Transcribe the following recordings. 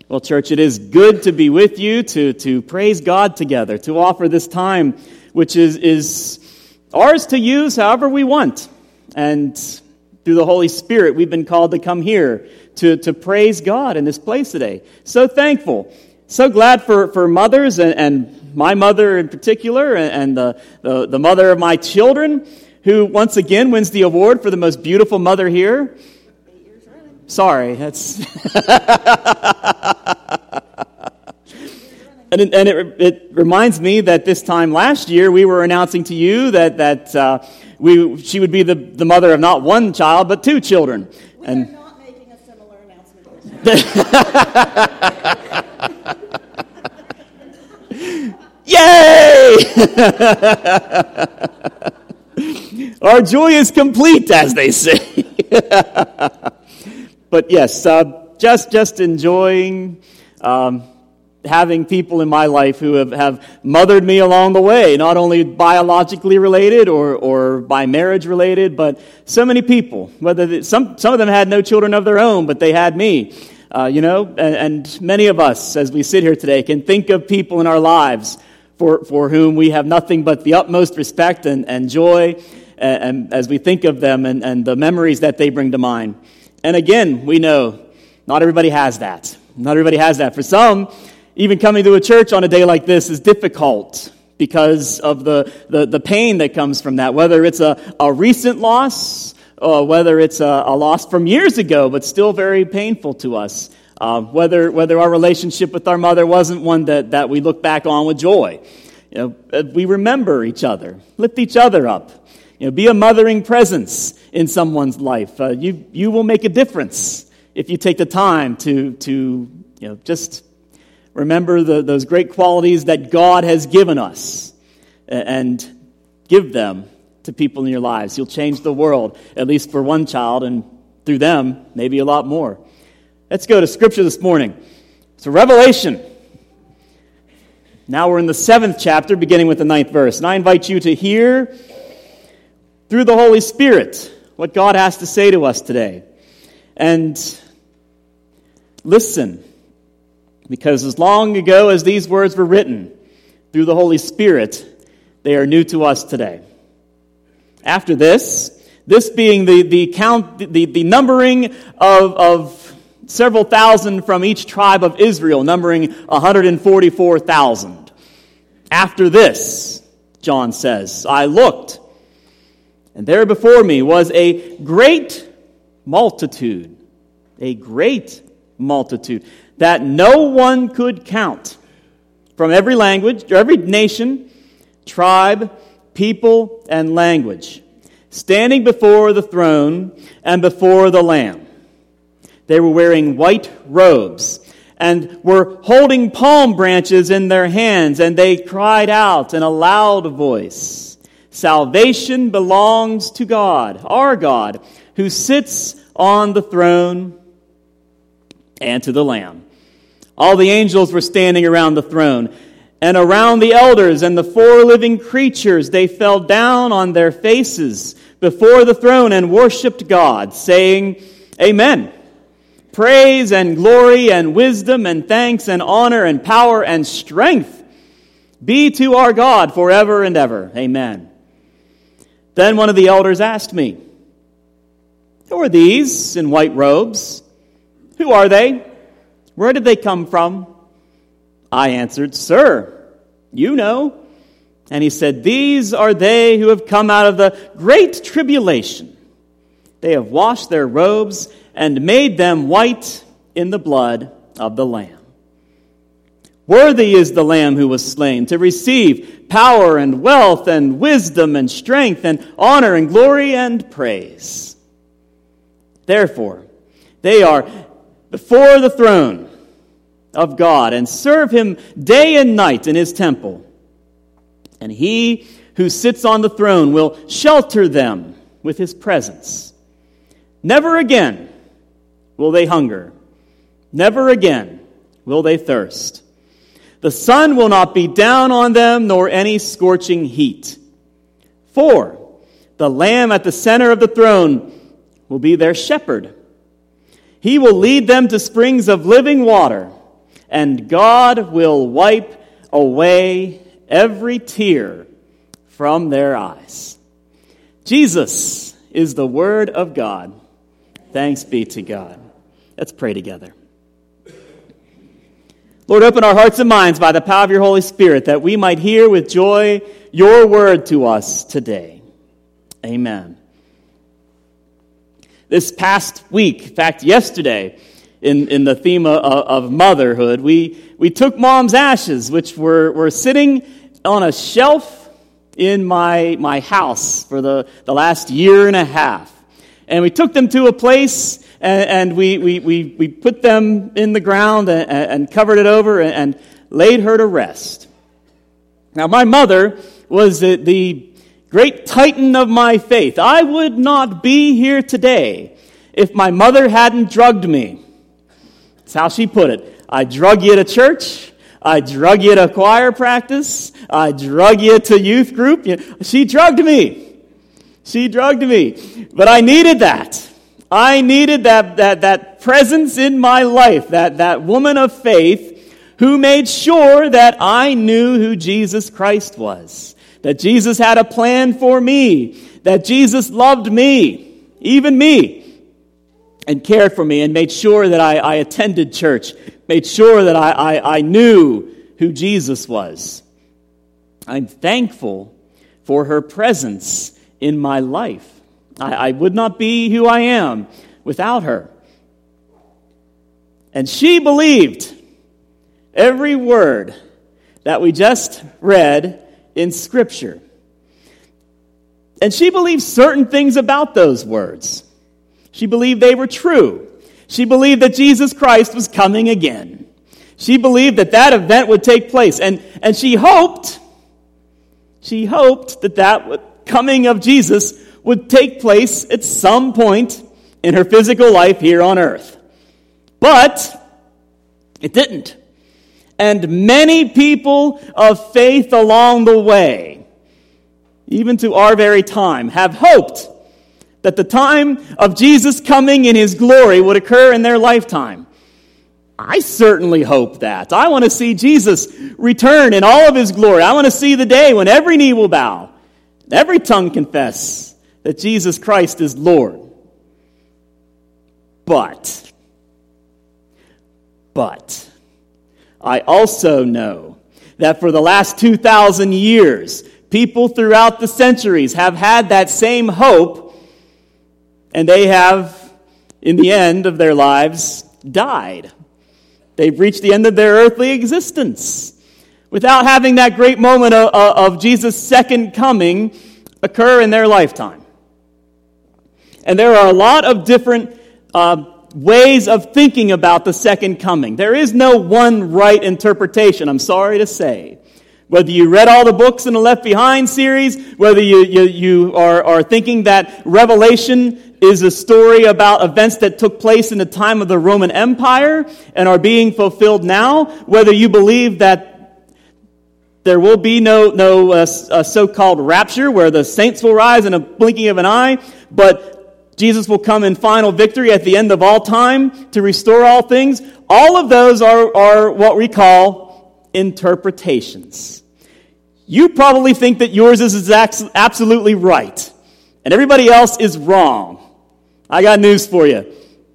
Well, church, it is good to be with you, to praise God together, to offer this time, which is ours to use however we want. And through the Holy Spirit, we've been called to come here to praise God in this place today. So thankful. So glad for mothers, and my mother in particular, and the mother of my children, who once again wins the award for the most beautiful mother here. Sorry, that's... and it reminds me that this time last year we were announcing to you that she would be the mother of not one child but two children. We are not making a similar announcement this year. Yay! Our joy is complete, as they say. But yes, just enjoying having people in my life who have mothered me along the way, not only biologically related or by marriage related, but so many people. Whether some of them had no children of their own, but they had me. And many of us, as we sit here today, can think of people in our lives for whom we have nothing but the utmost respect and joy, and as we think of them and the memories that they bring to mind. And again, we know not everybody has that. Not everybody has that. For some, even coming to a church on a day like this is difficult because of the pain that comes from that, whether it's a recent loss, or whether it's a loss from years ago, but still very painful to us. Whether our relationship with our mother wasn't one that we look back on with joy. We remember each other, lift each other up. Be a mothering presence in someone's life. You will make a difference if you take the time to just remember those great qualities that God has given us and give them to people in your lives. You'll change the world, at least for one child, and through them, maybe a lot more. Let's go to Scripture this morning. So Revelation. Now we're in the 7th chapter, beginning with the 9th verse. And I invite you to hear through the Holy Spirit what God has to say to us today. And listen, because as long ago as these words were written through the Holy Spirit, they are new to us today. After this being the numbering of several thousand from each tribe of Israel, numbering 144,000. After this, John says, I looked, and there before me was a great multitude, that no one could count, from every language, or every nation, tribe, people, and language, standing before the throne and before the Lamb. They were wearing white robes and were holding palm branches in their hands, and they cried out in a loud voice, Salvation belongs to God, our God, who sits on the throne, and to the Lamb. All the angels were standing around the throne, and around the elders and the 4 living creatures. They fell down on their faces before the throne and worshipped God, saying, Amen. Praise and glory and wisdom and thanks and honor and power and strength be to our God forever and ever. Amen. Then one of the elders asked me, Who are these in white robes? Who are they? Where did they come from? I answered, Sir, you know. And he said, These are they who have come out of the great tribulation. They have washed their robes and made them white in the blood of the Lamb. Worthy is the Lamb who was slain to receive power and wealth and wisdom and strength and honor and glory and praise. Therefore, they are before the throne of God and serve him day and night in his temple. And he who sits on the throne will shelter them with his presence. Never again will they hunger. Never again will they thirst. The sun will not beat down on them, nor any scorching heat. For the Lamb at the center of the throne will be their shepherd. He will lead them to springs of living water, and God will wipe away every tear from their eyes. Jesus is the Word of God. Thanks be to God. Let's pray together. Lord, open our hearts and minds by the power of your Holy Spirit that we might hear with joy your word to us today. Amen. This past week, in fact, yesterday, in the theme of motherhood, we took Mom's ashes, which were sitting on a shelf in my house for the last year and a half. And we took them to a place, and we put them in the ground and covered it over and laid her to rest. Now, my mother was the great titan of my faith. I would not be here today if my mother hadn't drugged me. That's how she put it. I drug you to church. I drug you to choir practice. I drug you to youth group. She drugged me. She drugged me. But I needed that. I needed that presence in my life, that woman of faith who made sure that I knew who Jesus Christ was, that Jesus had a plan for me, that Jesus loved me, even me, and cared for me and made sure that I attended church, made sure that I knew who Jesus was. I'm thankful for her presence in my life. I would not be who I am without her. And she believed every word that we just read in Scripture. And she believed certain things about those words. She believed they were true. She believed that Jesus Christ was coming again. She believed that event would take place. And she hoped that coming of Jesus would take place at some point in her physical life here on earth. But it didn't. And many people of faith along the way, even to our very time, have hoped that the time of Jesus coming in his glory would occur in their lifetime. I certainly hope that. I want to see Jesus return in all of his glory. I want to see the day when every knee will bow, every tongue confess that Jesus Christ is Lord. But I also know that for the last 2,000 years, people throughout the centuries have had that same hope, and they have, in the end of their lives, died. They've reached the end of their earthly existence without having that great moment of Jesus' second coming occur in their lifetime. And there are a lot of different ways of thinking about the second coming. There is no one right interpretation, I'm sorry to say. Whether you read all the books in the Left Behind series, whether you are thinking that Revelation is a story about events that took place in the time of the Roman Empire and are being fulfilled now, whether you believe that there will be no so-called rapture where the saints will rise in a blinking of an eye, but Jesus will come in final victory at the end of all time to restore all things. All of those are what we call interpretations. You probably think that yours is absolutely right, and everybody else is wrong. I got news for you.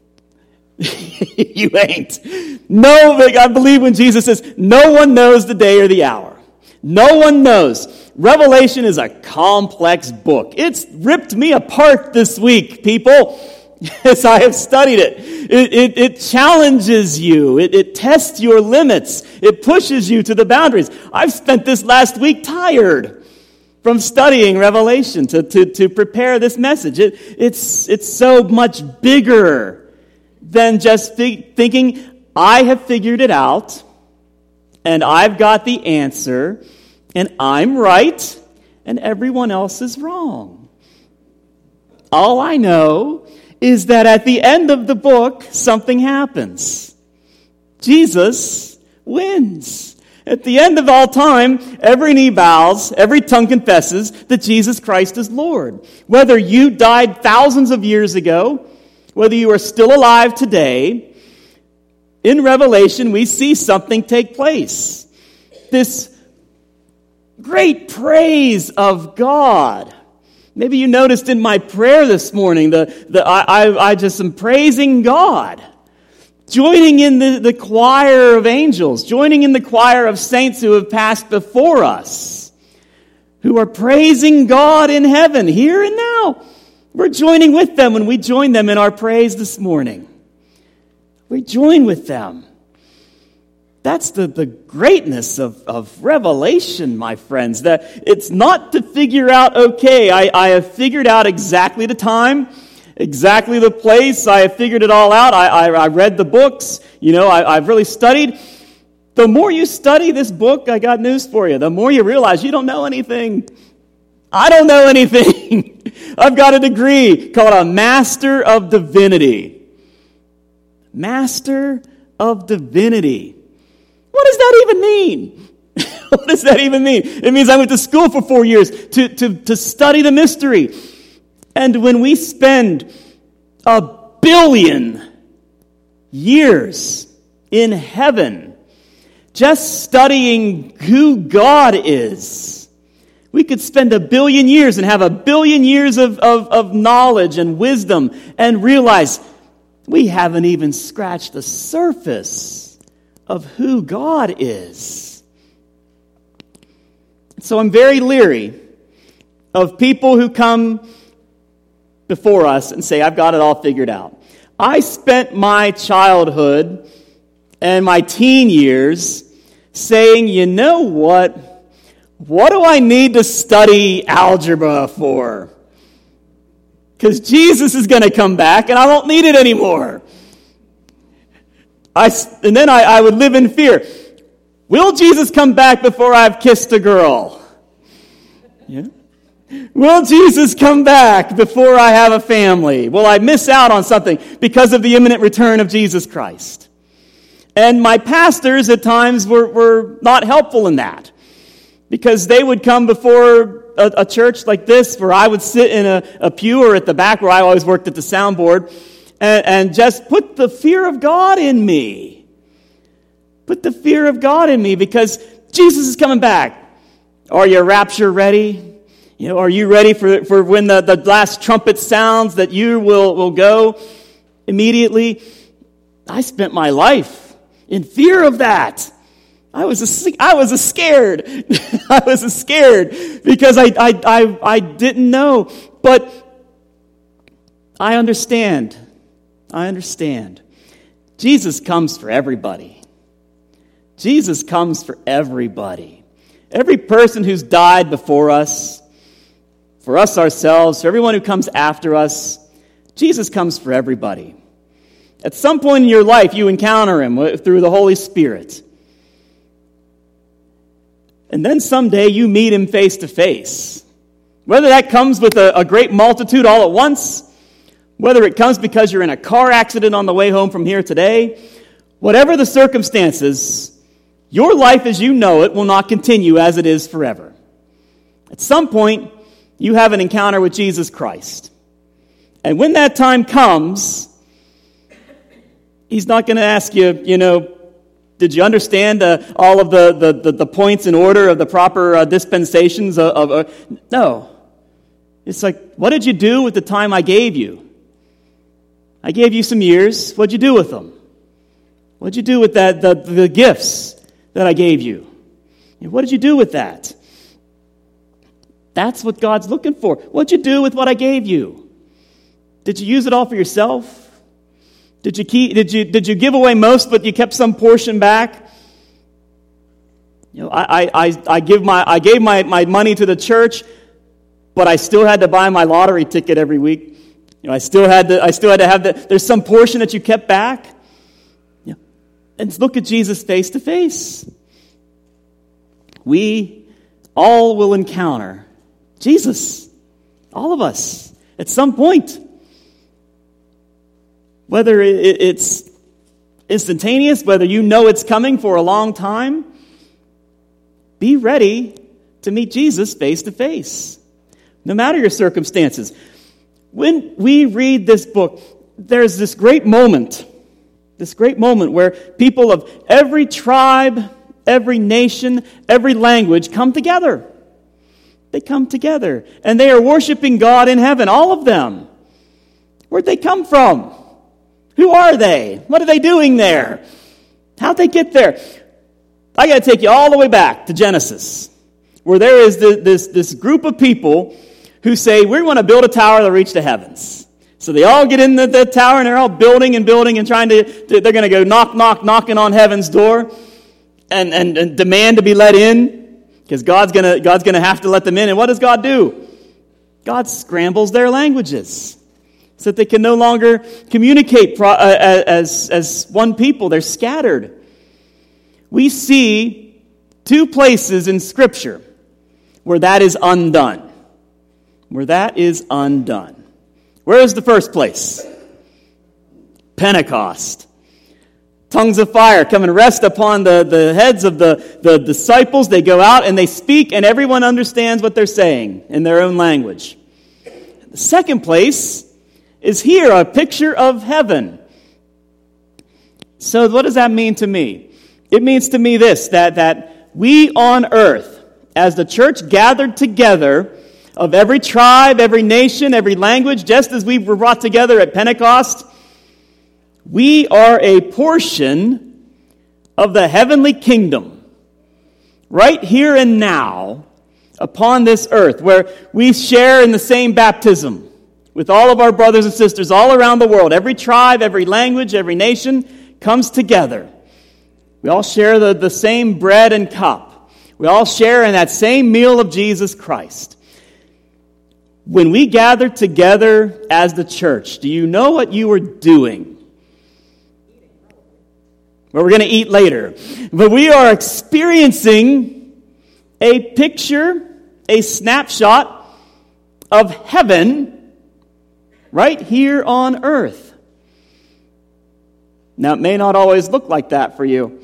You ain't. No, I believe when Jesus says, no one knows the day or the hour. No one knows. Revelation is a complex book. It's ripped me apart this week, people, as I have studied it. It challenges you. It tests your limits. It pushes you to the boundaries. I've spent this last week tired from studying Revelation to prepare this message. It's so much bigger than just thinking, I have figured it out, and I've got the answer, and I'm right, and everyone else is wrong. All I know is that at the end of the book, something happens. Jesus wins. At the end of all time, every knee bows, every tongue confesses that Jesus Christ is Lord. Whether you died thousands of years ago, whether you are still alive today, in Revelation, we see something take place. This great praise of God. Maybe you noticed in my prayer this morning, I just am praising God. Joining in the choir of angels, joining in the choir of saints who have passed before us, who are praising God in heaven, here and now. We're joining with them when we join them in our praise this morning. We join with them. That's the greatness of Revelation, my friends. That it's not to figure out, okay, I have figured out exactly the time, exactly the place. I have figured it all out. I read the books. I've really studied. The more you study this book, I got news for you. The more you realize you don't know anything. I don't know anything. I've got a degree called a Master of Divinity. Master of Divinity. What does that even mean? What does that even mean? It means I went to school for 4 years to study the mystery. And when we spend 1 billion years in heaven just studying who God is, we could spend 1 billion years and have 1 billion years of knowledge and wisdom and realize we haven't even scratched the surface of who God is. So I'm very leery of people who come before us and say, I've got it all figured out. I spent my childhood and my teen years saying, you know what? What do I need to study algebra for? Because Jesus is going to come back and I won't need it anymore. And then I would live in fear. Will Jesus come back before I've kissed a girl? Yeah. Will Jesus come back before I have a family? Will I miss out on something because of the imminent return of Jesus Christ? And my pastors at times were not helpful in that, because they would come before a church like this where I would sit in a pew or at the back where I always worked at the soundboard and just put the fear of God in me. Put the fear of God in me because Jesus is coming back. Are you rapture ready? Are you ready for when the last trumpet sounds that you will go immediately? I spent my life in fear of that. I was scared. I was scared because I didn't know. But I understand. Jesus comes for everybody. Jesus comes for everybody. Every person who's died before us, for us ourselves, for everyone who comes after us, Jesus comes for everybody. At some point in your life, you encounter him through the Holy Spirit. And then someday you meet him face to face. Whether that comes with a great multitude all at once, whether it comes because you're in a car accident on the way home from here today, whatever the circumstances, your life as you know it will not continue as it is forever. At some point, you have an encounter with Jesus Christ. And when that time comes, he's not going to ask you, did you understand all of the points in order of the proper dispensations no. It's like, what did you do with the time I gave you? I gave you some years. What'd you do with them? What'd you do with that the gifts that I gave you? What did you do with that? That's what God's looking for. What'd you do with what I gave you? Did you use it all for yourself? Did you give away most, but you kept some portion back? I gave my money to the church, but I still had to buy my lottery ticket every week. I still had to have that. There's some portion that you kept back. And look at Jesus face to face. We all will encounter Jesus. All of us. At some point. Whether it's instantaneous, whether you know it's coming for a long time, be ready to meet Jesus face to face. No matter your circumstances. When we read this book, there's this great moment This great moment where people of every tribe, every nation, every language come together. They come together, and they are worshiping God in heaven, all of them. Where'd they come from? Who are they? What are they doing there? How'd they get there? I got to take you all the way back to Genesis, where there is this group of people who say, we want to build a tower that'll reach the heavens. So they all get in the tower, and they're all building and trying they're going to go knocking on heaven's door and demand to be let in, because God's going to have to let them in. And what does God do? God scrambles their languages so that they can no longer communicate as one people. They're scattered. We see two places in Scripture where that is undone. Where that is undone. Where is the first place? Pentecost. Tongues of fire come and rest upon the heads of the disciples. They go out and they speak, and everyone understands what they're saying in their own language. The second place is here, a picture of heaven. So what does that mean to me? It means to me this, that we on earth, as the church gathered together, of every tribe, every nation, every language, just as we were brought together at Pentecost, we are a portion of the heavenly kingdom, right here and now, upon this earth, where we share in the same baptism with all of our brothers and sisters all around the world. Every tribe, every language, every nation comes together. We all share the same bread and cup. We all share in that same meal of Jesus Christ. When we gather together as the church, do you know what you are doing? Well, we're going to eat later. But we are experiencing a picture, a snapshot of heaven right here on earth. Now, it may not always look like that for you.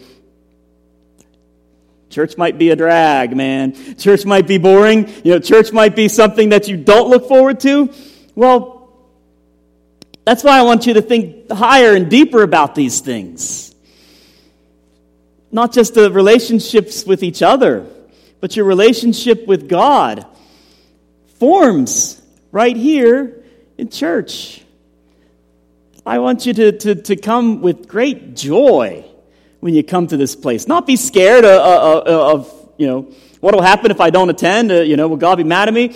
Church might be a drag, man. Church might be boring. Church might be something that you don't look forward to. Well, that's why I want you to think higher and deeper about these things. Not just the relationships with each other, but your relationship with God forms right here in church. I want you to come with great joy when you come to this place. Not be scared of what will happen if I don't attend. Will God be mad at me?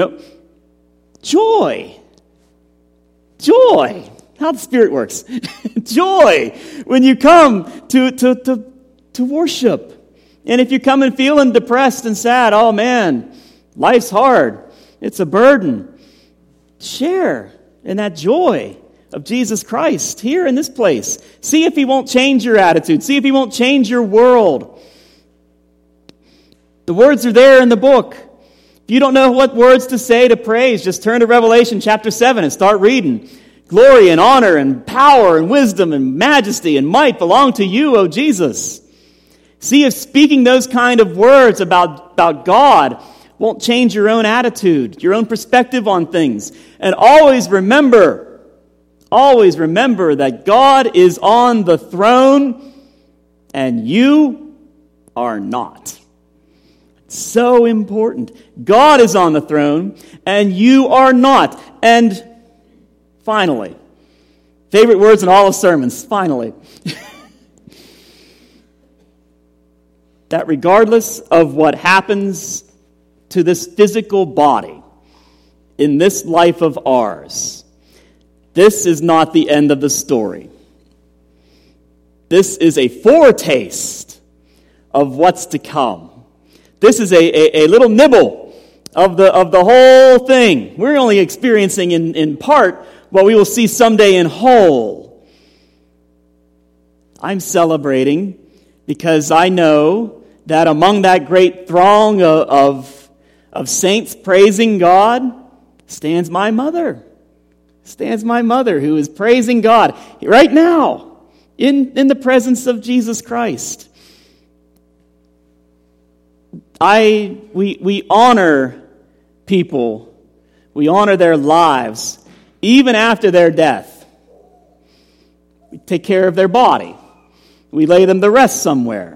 Joy. How the Spirit works. Joy when you come to worship. And if you come and feeling depressed and sad, oh man, life's hard. It's a burden. Share in that joy of Jesus Christ here in this place. See if He won't change your attitude. See if He won't change your world. The words are there in the book. If you don't know what words to say to praise, just turn to Revelation chapter 7 and start reading. Glory and honor and power and wisdom and majesty and might belong to you, O Jesus. See if speaking those kind of words about God won't change your own attitude, your own perspective on things. And always remember that God is on the throne and you are not. It's so important. God is on the throne and you are not. And finally, favorite words in all of sermons, finally. That regardless of what happens to this physical body in this life of ours, this is not the end of the story. This is a foretaste of what's to come. This is a little nibble of the whole thing. We're only experiencing in part what we will see someday in whole. I'm celebrating because I know that among that great throng of saints praising God stands my mother. Stands my mother who is praising God right now in the presence of Jesus Christ. We honor people. We honor their lives even after their death. We take care of their body. We lay them to rest somewhere.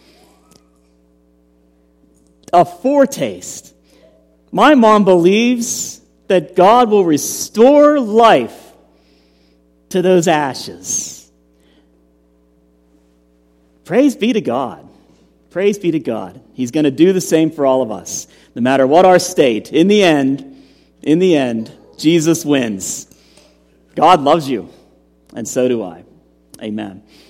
A foretaste. My mom believes that God will restore life to those ashes. Praise be to God. Praise be to God. He's going to do the same for all of us. No matter what our state, in the end, Jesus wins. God loves you, and so do I. Amen.